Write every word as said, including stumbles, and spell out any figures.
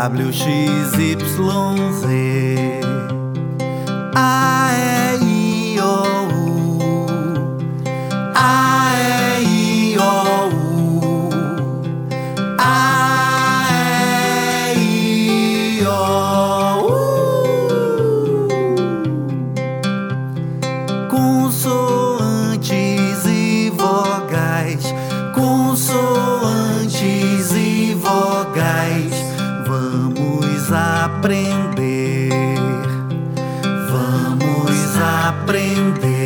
W, X, Y, Z. A, E, I, O, U. A, E, I, O, U. A, E, I, O, U. Consoantes e vogais, consoantes e vogais, vamos aprender, vamos aprender.